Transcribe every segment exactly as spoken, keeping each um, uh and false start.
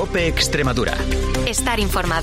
COPE Extremadura. Estar informado.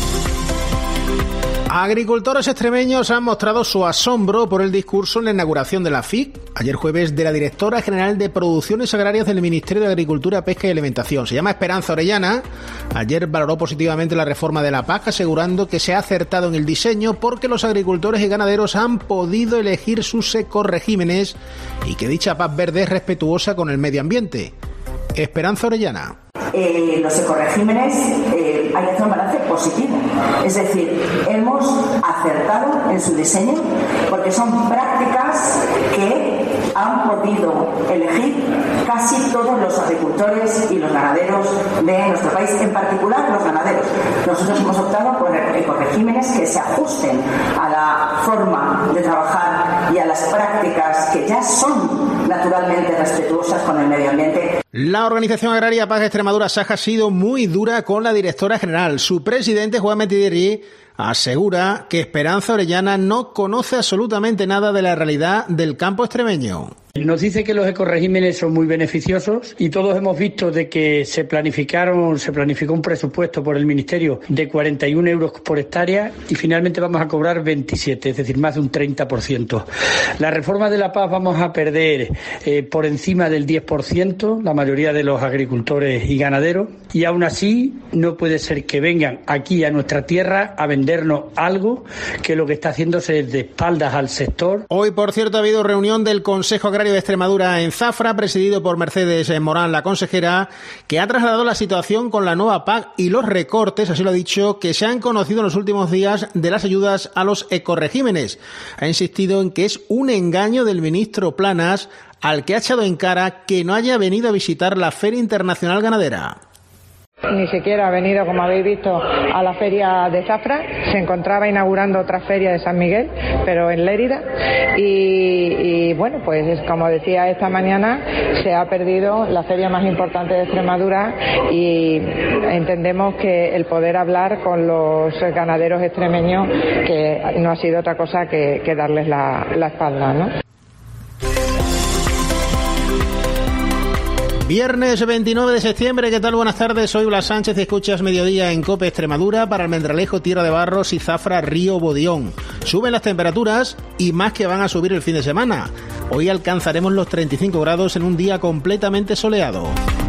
Agricultores extremeños han mostrado su asombro por el discurso en la inauguración de la F I C, ayer jueves, de la directora general de Producciones Agrarias del Ministerio de Agricultura, Pesca y Alimentación. Se llama Esperanza Orellana. Ayer valoró positivamente la reforma de la P A C, asegurando que se ha acertado en el diseño porque los agricultores y ganaderos han podido elegir sus ecorregímenes y que dicha P A C verde es respetuosa con el medio ambiente. Esperanza Orellana. Eh, los ecorregímenes eh, hay que hacer un balance positivo, es decir, hemos acertado en su diseño porque son prácticas que han podido elegir casi todos los agricultores y los ganaderos de nuestro país, en particular los ganaderos. Nosotros hemos optado por ecorregímenes que se ajusten a la forma de trabajar y a las prácticas que ya son naturalmente respetuosas con el medio ambiente. La Organización Agraria Paz Extremadura Saja ha sido muy dura con la directora general. Su presidente, Juan Metideri, asegura que Esperanza Orellana no conoce absolutamente nada de la realidad del campo extremeño. Nos dice que los ecorregímenes son muy beneficiosos y todos hemos visto de que se planificaron, se planificó un presupuesto por el Ministerio de cuarenta y un euros por hectárea y finalmente vamos a cobrar veintisiete, es decir, más de un treinta por ciento. La reforma de la P A C vamos a perder eh, por encima del diez por ciento, la mayoría de los agricultores y ganaderos, y aún así no puede ser que vengan aquí a nuestra tierra a vendernos algo que lo que está haciéndose es de espaldas al sector. Hoy, por cierto, ha habido reunión del Consejo Agrario de Extremadura en Zafra, presidido por Mercedes Morán, la consejera, que ha trasladado la situación con la nueva P A C y los recortes, así lo ha dicho, que se han conocido en los últimos días de las ayudas a los ecorregímenes. Ha insistido en que es un engaño del ministro Planas, al que ha echado en cara que no haya venido a visitar la Feria Internacional Ganadera. Ni siquiera ha venido, como habéis visto, a la feria de Zafra. Se encontraba inaugurando otra feria de San Miguel, pero en Lérida. Y, y bueno, pues como decía esta mañana, se ha perdido la feria más importante de Extremadura y entendemos que el poder hablar con los ganaderos extremeños, que no ha sido otra cosa que, que darles la, la espalda, ¿no? Viernes veintinueve de septiembre, ¿qué tal? Buenas tardes, soy Blas Sánchez y escuchas Mediodía en COPE Extremadura para Almendralejo, Tierra de Barros y Zafra, Río Bodión. Suben las temperaturas y más que van a subir el fin de semana. Hoy alcanzaremos los treinta y cinco grados en un día completamente soleado.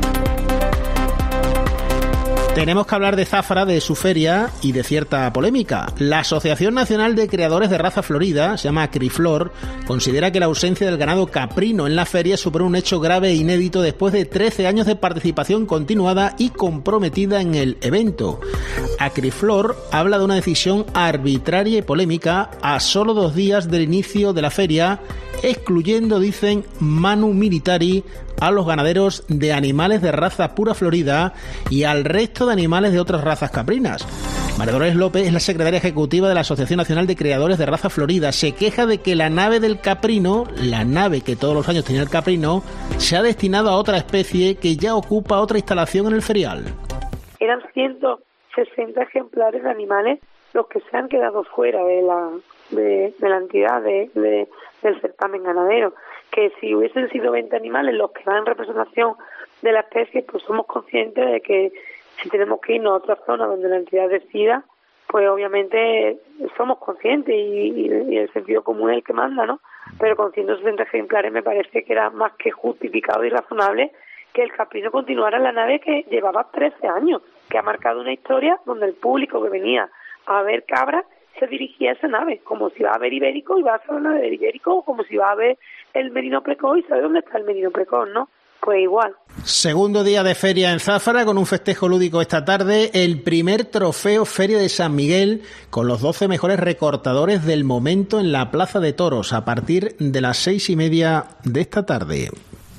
Tenemos que hablar de Zafra, de su feria y de cierta polémica. La Asociación Nacional de Creadores de Raza Florida, se llama Acriflor, considera que la ausencia del ganado caprino en la feria supone un hecho grave e inédito después de trece años de participación continuada y comprometida en el evento. Acriflor habla de una decisión arbitraria y polémica a solo dos días del inicio de la feria, excluyendo, dicen, manu militari, a los ganaderos de animales de raza pura florida y al resto de animales de otras razas caprinas. María Dolores López es la secretaria ejecutiva de la Asociación Nacional de Creadores de Raza Florida. Se queja de que la nave del caprino, la nave que todos los años tenía el caprino, se ha destinado a otra especie que ya ocupa otra instalación en el ferial. Eran ciento sesenta ejemplares de animales los que se han quedado fuera de la de, de la entidad de, de, del certamen ganadero, que si hubiesen sido veinte animales los que van en representación de la especie, pues somos conscientes de que si tenemos que irnos a otra zona donde la entidad decida, pues obviamente somos conscientes y, y, y el sentido común es el que manda, ¿no? Pero con ciento sesenta ejemplares me parece que era más que justificado y razonable que el caprino continuara en la nave que llevaba trece años, que ha marcado una historia donde el público que venía a ver cabras se dirigía a esa nave, como si va a ver ibérico y va a ser una nave de ibérico, o como si va a ver el merino precoz y sabe dónde está el merino precoz, ¿no? Pues igual. Segundo día de feria en Zafra, con un festejo lúdico esta tarde, el primer trofeo Feria de San Miguel, con los doce mejores recortadores del momento en la Plaza de Toros, a partir de las seis y media de esta tarde.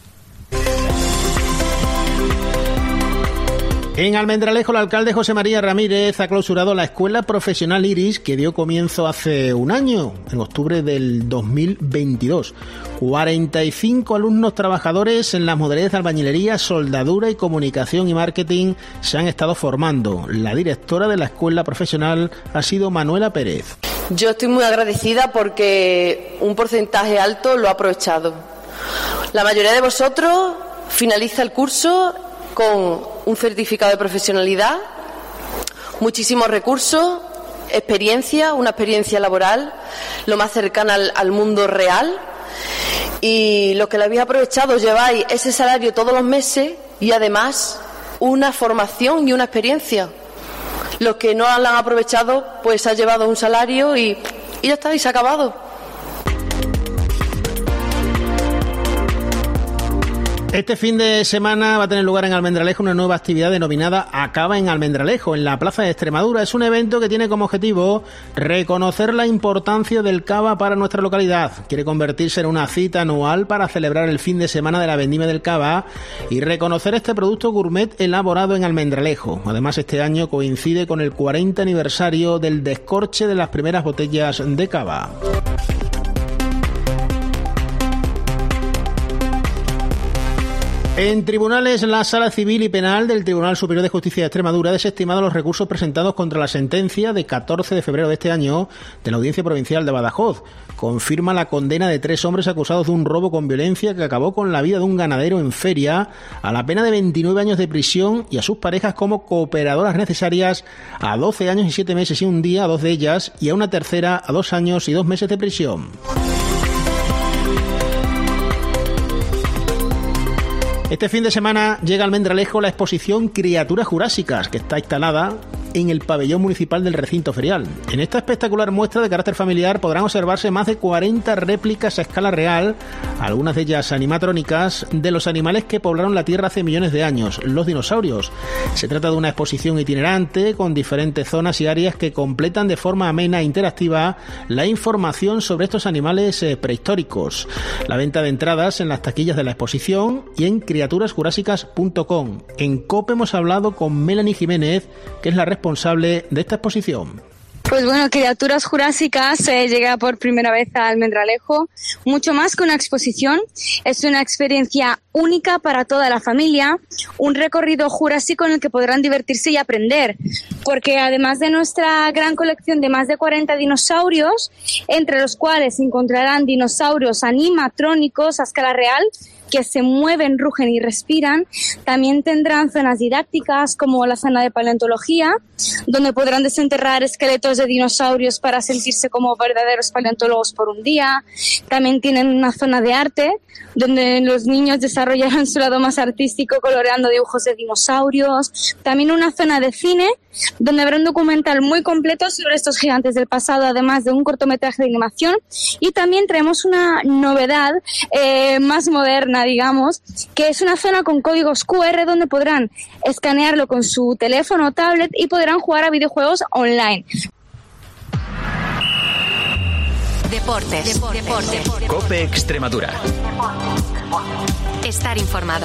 En Almendralejo, el alcalde José María Ramírez ha clausurado la Escuela Profesional Iris, que dio comienzo hace un año, en octubre del dos mil veintidós. cuarenta y cinco alumnos trabajadores en las modalidades de albañilería, soldadura y comunicación y marketing se han estado formando. La directora de la Escuela Profesional ha sido Manuela Pérez. Yo estoy muy agradecida porque un porcentaje alto lo ha aprovechado. La mayoría de vosotros finaliza el curso con un certificado de profesionalidad, muchísimos recursos, experiencia, una experiencia laboral lo más cercana al, al mundo real, y lo que lo habéis aprovechado, lleváis ese salario todos los meses y además una formación y una experiencia. Los que no la han aprovechado, pues ha llevado un salario y, y ya está, y se ha acabado. Este fin de semana va a tener lugar en Almendralejo una nueva actividad denominada Acaba en Almendralejo, en la Plaza de Extremadura. Es un evento que tiene como objetivo reconocer la importancia del cava para nuestra localidad. Quiere convertirse en una cita anual para celebrar el fin de semana de la vendimia del cava y reconocer este producto gourmet elaborado en Almendralejo. Además, este año coincide con el cuarenta aniversario del descorche de las primeras botellas de cava. En tribunales, la Sala Civil y Penal del Tribunal Superior de Justicia de Extremadura ha desestimado los recursos presentados contra la sentencia de catorce de febrero de este año de la Audiencia Provincial de Badajoz. Confirma la condena de tres hombres acusados de un robo con violencia que acabó con la vida de un ganadero en Feria a la pena de veintinueve años de prisión y a sus parejas como cooperadoras necesarias a doce años y siete meses y un día a dos de ellas y a una tercera a dos años y dos meses de prisión. Este fin de semana llega a Almendralejo la exposición Criaturas Jurásicas, que está instalada en el pabellón municipal del recinto ferial. En esta espectacular muestra de carácter familiar podrán observarse más de cuarenta réplicas a escala real, algunas de ellas animatrónicas, de los animales que poblaron la Tierra hace millones de años, los dinosaurios. Se trata de una exposición itinerante con diferentes zonas y áreas que completan de forma amena e interactiva la información sobre estos animales eh, prehistóricos. La venta de entradas en las taquillas de la exposición y en criaturas jurásicas punto com. En COPE hemos hablado con Melanie Jiménez, que es la responsable de esta exposición. Pues bueno, Criaturas Jurásicas eh, llega por primera vez a Almendralejo. Mucho más que una exposición, es una experiencia única para toda la familia, un recorrido jurásico en el que podrán divertirse y aprender, porque además de nuestra gran colección de más de cuarenta dinosaurios, entre los cuales encontrarán dinosaurios animatrónicos a escala real, que se mueven, rugen y respiran. También tendrán zonas didácticas como la zona de paleontología, donde podrán desenterrar esqueletos de dinosaurios para sentirse como verdaderos paleontólogos por un día. También tienen una zona de arte, donde los niños desarrollarán su lado más artístico coloreando dibujos de dinosaurios. También una zona de cine, donde habrá un documental muy completo sobre estos gigantes del pasado, además de un cortometraje de animación. Y también traemos una novedad eh, más moderna, digamos, que es una zona con códigos cu erre donde podrán escanearlo con su teléfono o tablet y podrán jugar a videojuegos online. Deportes. Deportes. Deportes. COPE Extremadura. Estar informado.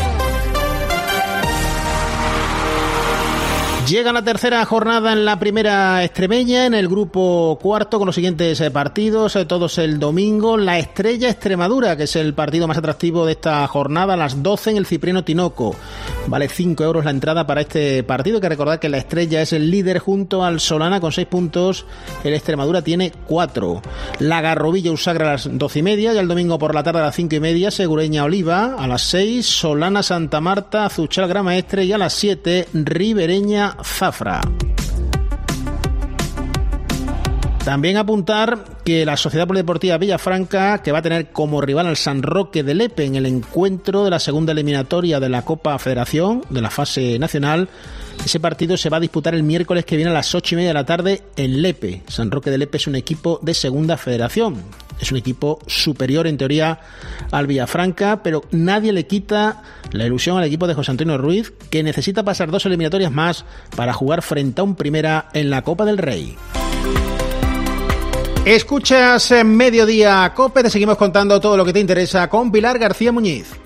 Llega la tercera jornada en la primera extremeña, en el grupo cuarto, con los siguientes partidos, todos el domingo. La Estrella Extremadura, que es el partido más atractivo de esta jornada, a las doce en el Cipriano Tinoco. Vale cinco euros la entrada para este partido. Hay que recordar que la Estrella es el líder junto al Solana con seis puntos. El Extremadura tiene cuatro. La Garrovilla Usagra a las doce y media y el domingo por la tarde a las cinco y media, Segureña Oliva a las seis, Solana Santa Marta, Azuchal Gramaestre y a las siete, Ribereña Zafra. También apuntar que la Sociedad Polideportiva Villafranca, que va a tener como rival al San Roque de Lepe en el encuentro de la segunda eliminatoria de la Copa Federación de la fase nacional, ese partido se va a disputar el miércoles que viene a las ocho y media de la tarde en Lepe. San Roque de Lepe es un equipo de segunda federación. Es un equipo superior en teoría al Villafranca, pero nadie le quita la ilusión al equipo de José Antonio Ruiz, que necesita pasar dos eliminatorias más para jugar frente a un primera en la Copa del Rey. Escuchas en Mediodía COPE, te seguimos contando todo lo que te interesa con Pilar García Muñiz.